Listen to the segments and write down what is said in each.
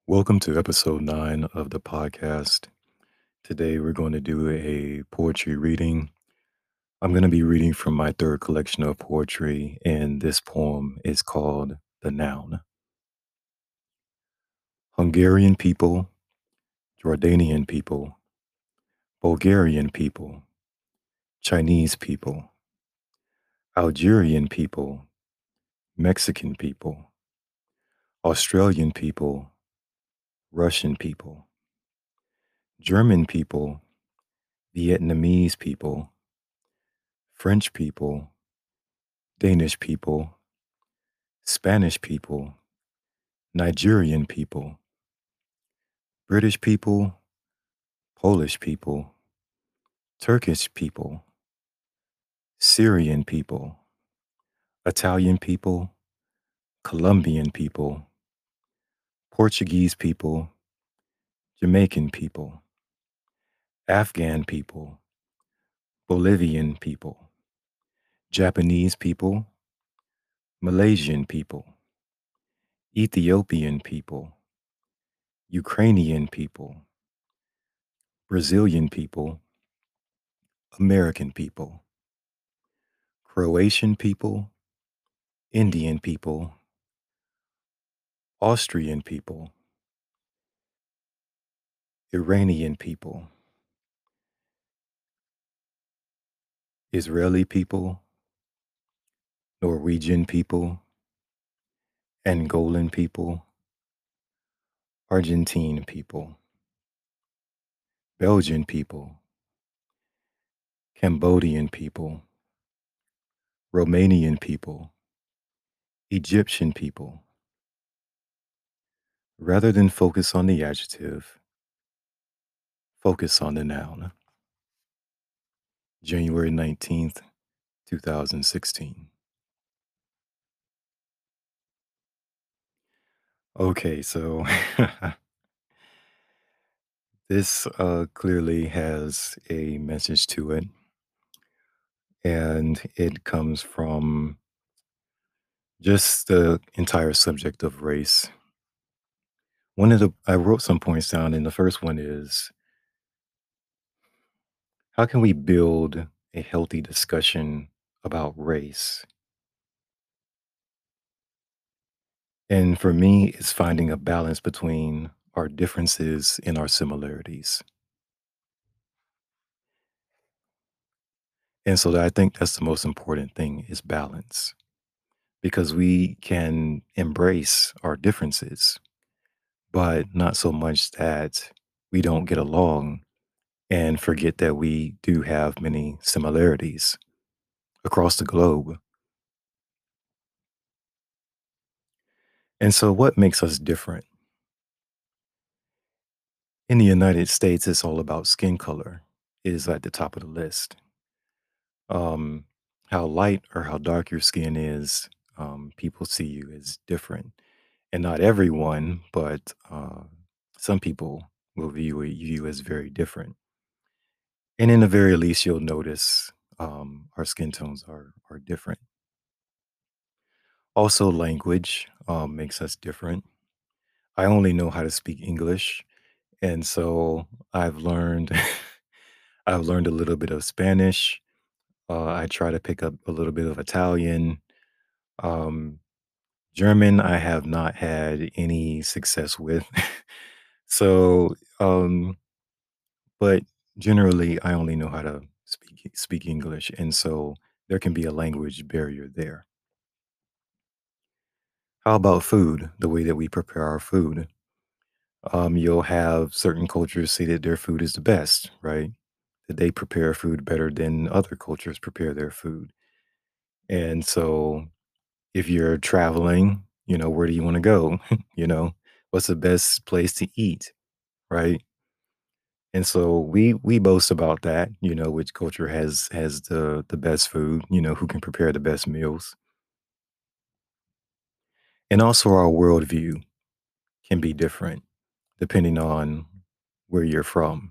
Welcome to episode 9 of the podcast. Today we're going to do a poetry reading. I'm going to be reading from my third collection of poetry, and this poem is called The Noun. Hungarian people, Jordanian people, Bulgarian people, Chinese people, Algerian people, Mexican people, Australian people, Russian people, German people, Vietnamese people, French people, Danish people, Spanish people, Nigerian people, British people, Polish people, Turkish people, Syrian people, Italian people, Colombian people, Portuguese people, Jamaican people, Afghan people, Bolivian people, Japanese people, Malaysian people, Ethiopian people, Ukrainian people, Brazilian people, American people, Croatian people, Indian people, Austrian people, Iranian people, Israeli people, Norwegian people, Angolan people, Argentine people, Belgian people, Cambodian people, Romanian people, Egyptian people. Rather than focus on the adjective, focus on the noun. January 19th, 2016. Okay, so this clearly has a message to it, and it comes from just the entire subject of race. I wrote some points down, and the first one is, how can we build a healthy discussion about race? And for me, it's finding a balance between our differences and our similarities. And so I think that's the most important thing is balance, because we can embrace our differences, but not so much that we don't get along and forget that we do have many similarities across the globe. And so, what makes us different? In the United States, it's all about skin color. It is at the top of the list. Um, how light or how dark your skin is, people see you as different. And not everyone, but some people will view you as very different. And in the very least, you'll notice our skin tones are different. Also, language makes us different. I only know how to speak English, and so I've learned I've learned a little bit of Spanish. I try to pick up a little bit of Italian. Um, German, I have not had any success with. So, but generally, I only know how to speak English, and so there can be a language barrier there. How about food? The way that we prepare our food. You'll have certain cultures say that their food is the best, right? That they prepare food better than other cultures prepare their food. And so if you're traveling, where do you want to go? you know, what's the best place to eat, right? And so we boast about that, which culture has the best food, who can prepare the best meals. And also our worldview can be different depending on where you're from.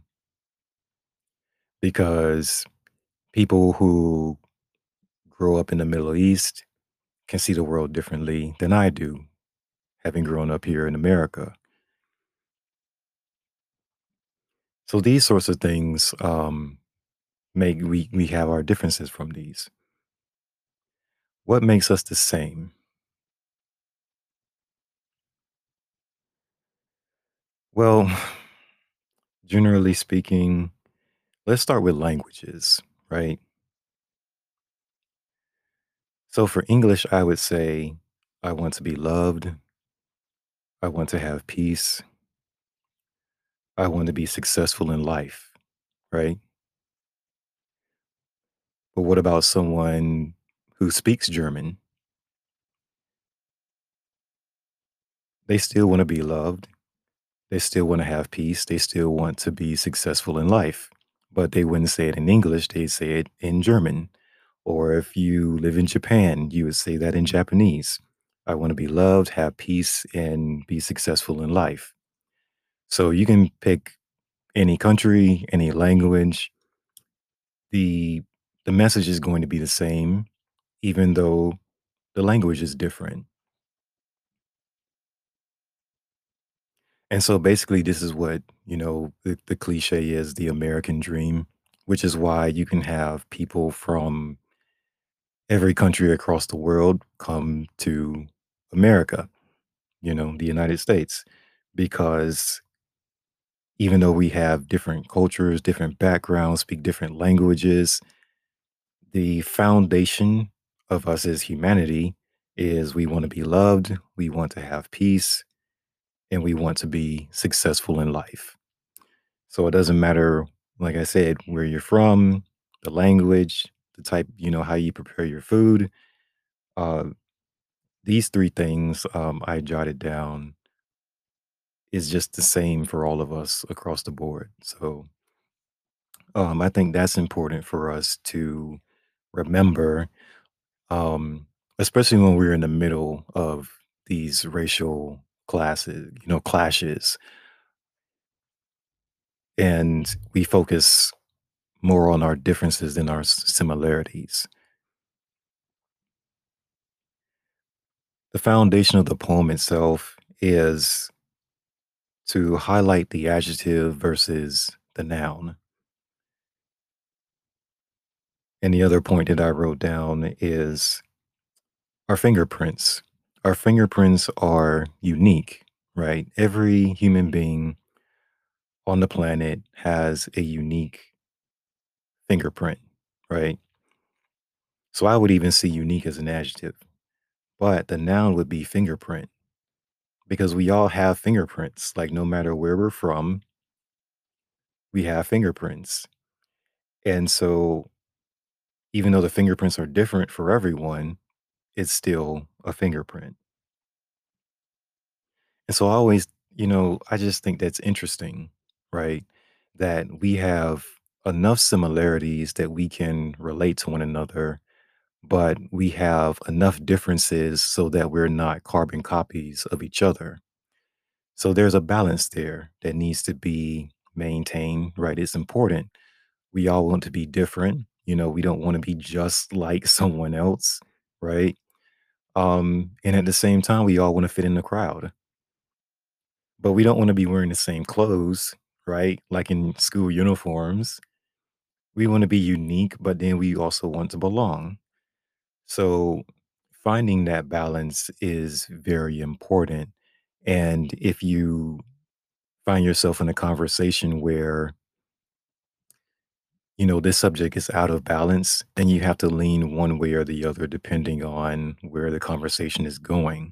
Because people who grow up in the Middle East can see the world differently than I do, having grown up here in America. So these sorts of things make we have our differences from these. What makes us the same? Well, generally speaking, let's start with languages, right? So for English, I would say I want to be loved. I want to have peace. I want to be successful in life, right? But what about someone who speaks German? They still want to be loved. They still want to have peace. They still want to be successful in life, but they wouldn't say it in English. They'd say it in German. Or if you live in Japan, you would say that in Japanese. I want to be loved, have peace, and be successful in life. So you can pick any country, any language. The the message is going to be the same, even though the language is different. And so basically this is what, the cliche is the American dream, which is why you can have people from every country across the world come to America, the United States, because even though we have different cultures, different backgrounds, speak different languages, the foundation of us as humanity is we want to be loved, we want to have peace, and we want to be successful in life. So it doesn't matter, like I said, where you're from, the language, the type, how you prepare your food. Uh, these three things I jotted down is just the same for all of us across the board. So I think that's important for us to remember, um, especially when we're in the middle of these racial clashes, and we focus more on our differences than our similarities. The foundation of the poem itself is to highlight the adjective versus the noun. And the other point that I wrote down is our fingerprints. Our fingerprints are unique, right? Every human being on the planet has a unique fingerprint, right? So I would even see unique as an adjective, but the noun would be fingerprint because we all have fingerprints. Like no matter where we're from, we have fingerprints. And so even though the fingerprints are different for everyone, it's still a fingerprint. And so I always, I just think that's interesting, right? That we have enough similarities that we can relate to one another, but we have enough differences so that we're not carbon copies of each other. So there's a balance there that needs to be maintained, right? It's important. We all want to be different. We don't want to be just like someone else, right? And at the same time, we all want to fit in the crowd, but we don't want to be wearing the same clothes, right? Like in school uniforms. We want to be unique, but then we also want to belong. So finding that balance is very important. And if you find yourself in a conversation where, this subject is out of balance, then you have to lean one way or the other depending on where the conversation is going.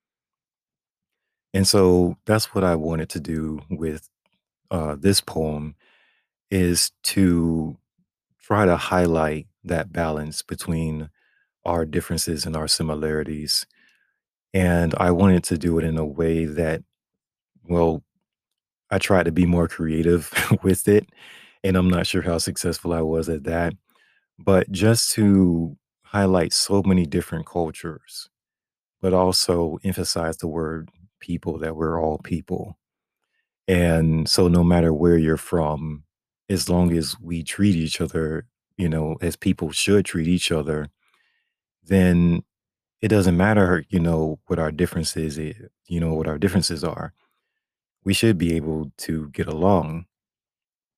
And so that's what I wanted to do with this poem is to try to highlight that balance between our differences and our similarities. And I wanted to do it in a way that, well, I tried to be more creative with it. And I'm not sure how successful I was at that. But just to highlight so many different cultures, but also emphasize the word people, that we're all people. And so no matter where you're from, as long as we treat each other, as people should treat each other, then it doesn't matter, what our differences what our differences are. We should be able to get along.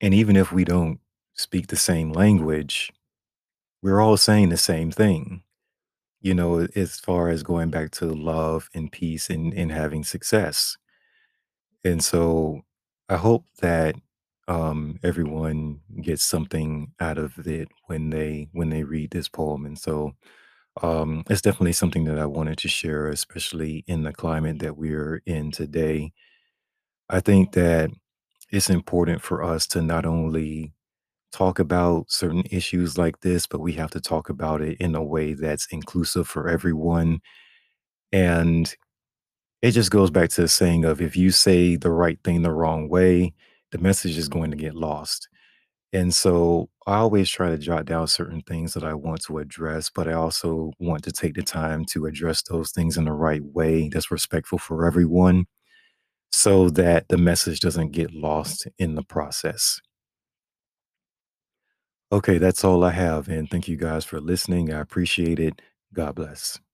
And even if we don't speak the same language, we're all saying the same thing, as far as going back to love and peace and having success. And so I hope that everyone gets something out of it when they read this poem. And so it's definitely something that I wanted to share, especially in the climate that we're in today. I think that it's important for us to not only talk about certain issues like this, but we have to talk about it in a way that's inclusive for everyone. And it just goes back to the saying of if you say the right thing the wrong way, the message is going to get lost. And so I always try to jot down certain things that I want to address, but I also want to take the time to address those things in the right way that's respectful for everyone so that the message doesn't get lost in the process. Okay, that's all I have. And thank you guys for listening. I appreciate it. God bless.